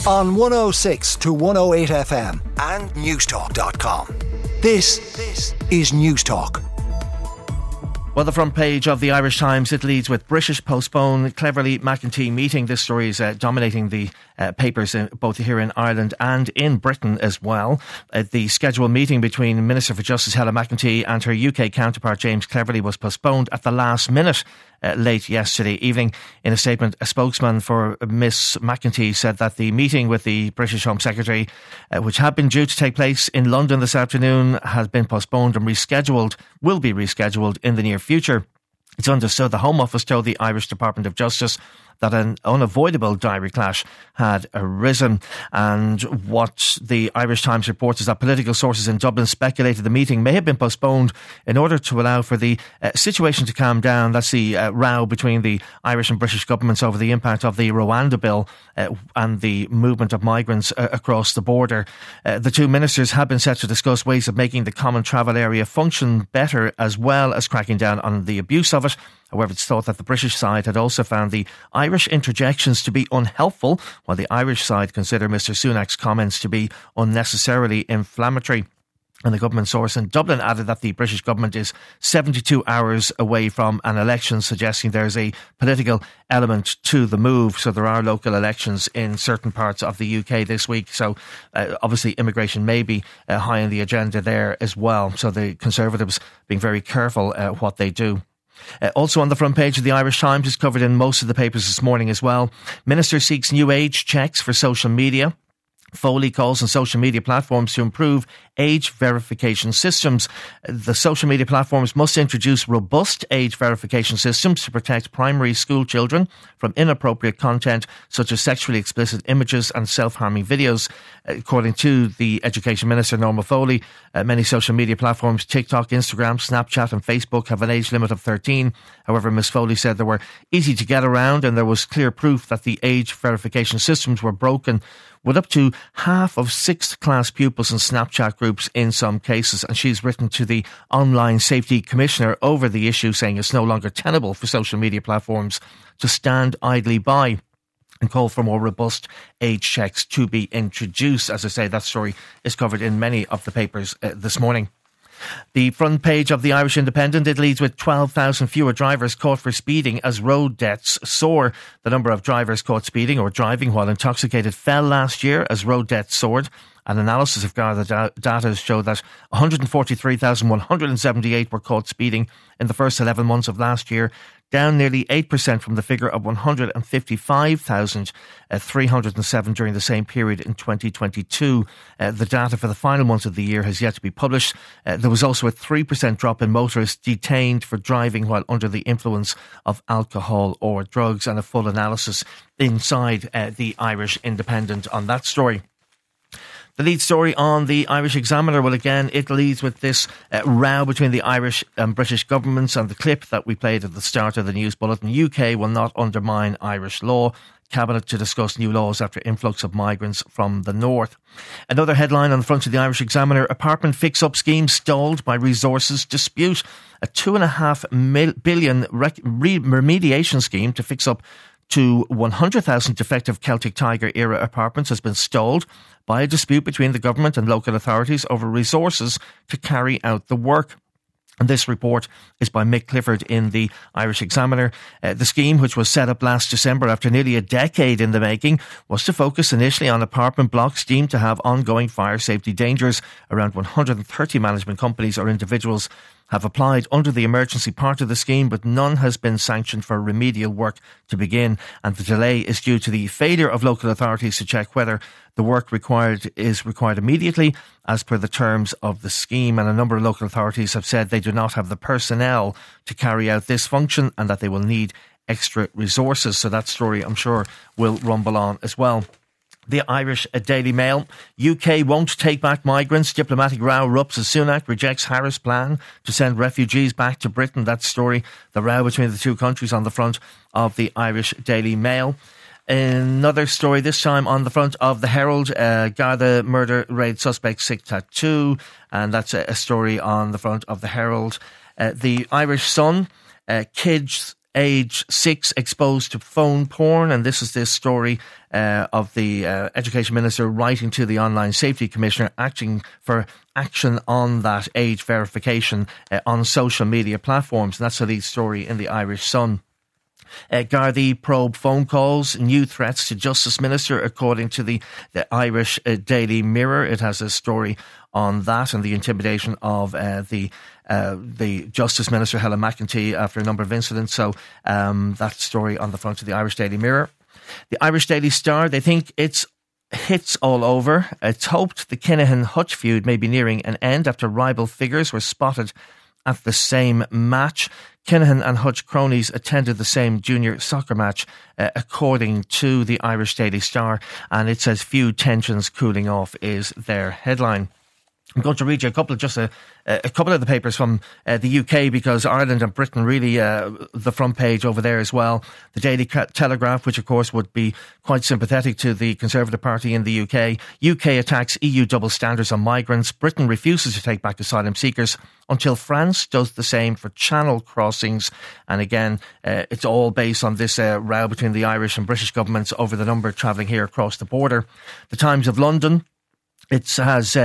on 106 to 108 FM and newstalk.com. This is Newstalk. Well, the front page of the Irish Times, it leads with British postpone Cleverly McEntee meeting. This story is dominating the papers both here in Ireland and in Britain as well. The scheduled meeting between Minister for Justice Helen McEntee and her UK counterpart James Cleverly was postponed at the last minute late yesterday evening. In a statement, a spokesman for Miss McEntee said that the meeting with the British Home Secretary, which had been due to take place in London this afternoon, has been postponed and will be rescheduled in the near future. It's understood the Home Office told the Irish Department of Justice that an unavoidable diary clash had arisen. And what the Irish Times reports is that political sources in Dublin speculated the meeting may have been postponed in order to allow for the situation to calm down. That's the row between the Irish and British governments over the impact of the Rwanda bill and the movement of migrants across the border. The two ministers have been set to discuss ways of making the common travel area function better, as well as cracking down on the abuse of it. However, it's thought that the British side had also found the Irish interjections to be unhelpful, while the Irish side consider Mr Sunak's comments to be unnecessarily inflammatory. And the government source in Dublin added that the British government is 72 hours away from an election, suggesting there's a political element to the move. So there are local elections in certain parts of the UK this week. So obviously immigration may be high on the agenda there as well. So the Conservatives being very careful what they do. Also on the front page of the Irish Times, is covered in most of the papers this morning as well. Minister seeks new age checks for social media. Foley calls on social media platforms to improve age verification systems. The social media platforms must introduce robust age verification systems to protect primary school children from inappropriate content such as sexually explicit images and self-harming videos. According to the Education Minister, Norma Foley, many social media platforms, TikTok, Instagram, Snapchat and Facebook, have an age limit of 13. However, Ms Foley said they were easy to get around and there was clear proof that the age verification systems were broken, with up to half of 6th class pupils in Snapchat groups in some cases. And she's written to the Online Safety Commissioner over the issue, saying it's no longer tenable for social media platforms to stand idly by, and call for more robust age checks to be introduced. As I say, that story is covered in many of the papers this morning. The front page of the Irish Independent, it leads with 12,000 fewer drivers caught for speeding as road deaths soar. The number of drivers caught speeding or driving while intoxicated fell last year as road deaths soared. An analysis of gathered data showed that 143,178 were caught speeding in the first 11 months of last year, down nearly 8% from the figure of 155,307 during the same period in 2022. The data for the final months of the year has yet to be published. There was also a 3% drop in motorists detained for driving while under the influence of alcohol or drugs, and a full analysis inside the Irish Independent on that story. The lead story on the Irish Examiner, well, again, it leads with this row between the Irish and British governments, and the clip that we played at the start of the news bulletin. UK will not undermine Irish law. Cabinet to discuss new laws after influx of migrants from the north. Another headline on the front of the Irish Examiner: apartment fix-up scheme stalled by resources dispute. A $2.5 billion remediation scheme to fix up to 100,000 defective Celtic Tiger era apartments has been stalled by a dispute between the government and local authorities over resources to carry out the work. And this report is by Mick Clifford in the Irish Examiner. The scheme, which was set up last December after nearly a decade in the making, was to focus initially on apartment blocks deemed to have ongoing fire safety dangers. Around 130 management companies or individuals have applied under the emergency part of the scheme, but none has been sanctioned for remedial work to begin. And the delay is due to the failure of local authorities to check whether the work is required immediately as per the terms of the scheme. And a number of local authorities have said they do not have the personnel to carry out this function and that they will need extra resources. So that story, I'm sure, will rumble on as well. The Irish Daily Mail: UK won't take back migrants. Diplomatic row erupts as Sunak rejects Harris' plan to send refugees back to Britain. That story, the row between the two countries, on the front of the Irish Daily Mail. Another story, this time on the front of the Herald: Garda murder raid suspect sick tattoo. And that's a story on the front of the Herald. The Irish Sun: kids age 6 exposed to phone porn. And this is this story of the Education Minister writing to the Online Safety Commissioner, asking for action on that age verification on social media platforms. And that's the lead story in the Irish Sun. Gardaí probe phone calls, new threats to Justice Minister, according to the Irish Daily Mirror. It has a story on that and the intimidation of the Justice Minister, Helen McEntee, after a number of incidents. So that story on the front of the Irish Daily Mirror. The Irish Daily Star, they think it's hits all over. It's hoped the Kinahan-Hutch feud may be nearing an end after rival figures were spotted at the same match. Kinahan and Hutch cronies attended the same junior soccer match, according to the Irish Daily Star, and it says feud tensions cooling off is their headline. I'm going to read you a couple of the papers from the UK, because Ireland and Britain really the front page over there as well. The Daily Telegraph, which of course would be quite sympathetic to the Conservative Party in the UK. UK attacks EU double standards on migrants. Britain refuses to take back asylum seekers until France does the same for channel crossings. And again, it's all based on this row between the Irish and British governments over the number travelling here across the border. The Times of London, it has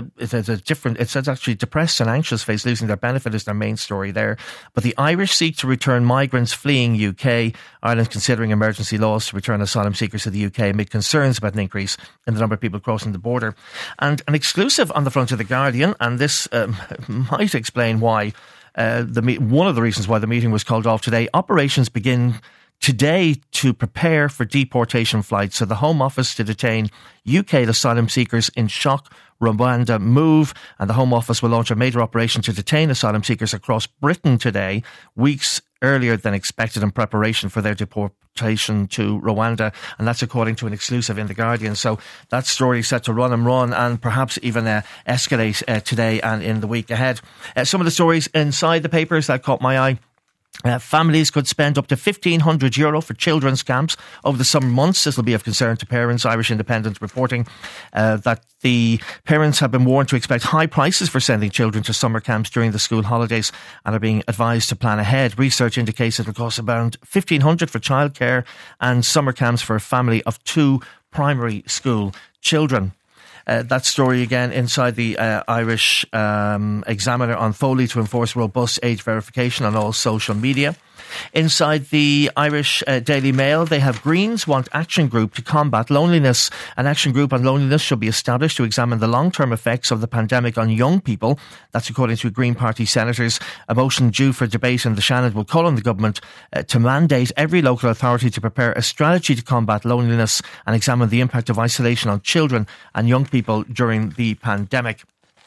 actually depressed and anxious face losing their benefit is their main story there. But the Irish seek to return migrants fleeing UK. Ireland considering emergency laws to return asylum seekers to the UK amid concerns about an increase in the number of people crossing the border. And an exclusive on the front of The Guardian, and this might explain why one of the reasons why the meeting was called off today. Operations begin today to prepare for deportation flights. So the Home Office to detain UK asylum seekers in shock Rwanda move, and the Home Office will launch a major operation to detain asylum seekers across Britain today, weeks earlier than expected, in preparation for their deportation to Rwanda. And that's according to an exclusive in The Guardian. So that story is set to run and perhaps even escalate today and in the week ahead. Some of the stories inside the papers that caught my eye. Families could spend up to €1,500 for children's camps over the summer months. This will be of concern to parents. Irish Independent reporting that the parents have been warned to expect high prices for sending children to summer camps during the school holidays and are being advised to plan ahead. Research indicates it will cost around $1,500 for childcare and summer camps for a family of 2 primary school children. That story again inside the Irish Examiner on Foley to enforce robust age verification on all social media. Inside the Irish Daily Mail, they have Greens want action group to combat loneliness. An action group on loneliness should be established to examine the long-term effects of the pandemic on young people. That's according to Green Party senators. A motion due for debate in the Shannon will call on the government to mandate every local authority to prepare a strategy to combat loneliness and examine the impact of isolation on children and young people during the pandemic.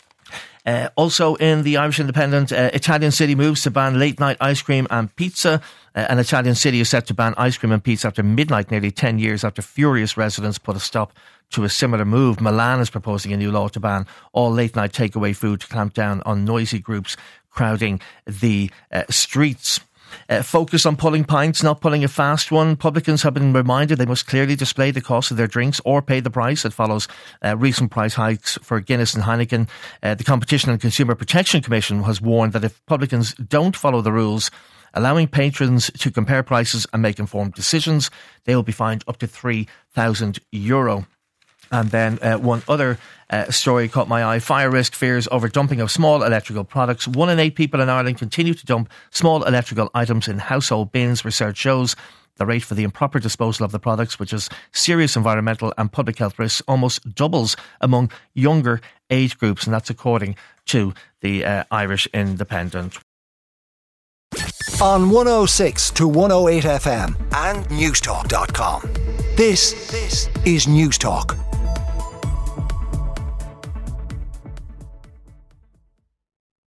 Also in the Irish Independent, Italian city moves to ban late night ice cream and pizza. An Italian city is set to ban ice cream and pizza after midnight, nearly 10 years after furious residents put a stop to a similar move. Milan is proposing a new law to ban all late night takeaway food to clamp down on noisy groups crowding the streets. Focus on pulling pints, not pulling a fast one. Publicans have been reminded they must clearly display the cost of their drinks or pay the price. It follows recent price hikes for Guinness and Heineken. The Competition and Consumer Protection Commission has warned that if publicans don't follow the rules, allowing patrons to compare prices and make informed decisions, they will be fined up to €3,000. And then one other story caught my eye. Fire risk fears over dumping of small electrical products. 1 in 8 people in Ireland continue to dump small electrical items in household bins. Research shows the rate for the improper disposal of the products, which is serious environmental and public health risks, almost doubles among younger age groups. And that's according to the Irish Independent. On 106 to 108 FM and newstalk.com. This is Newstalk.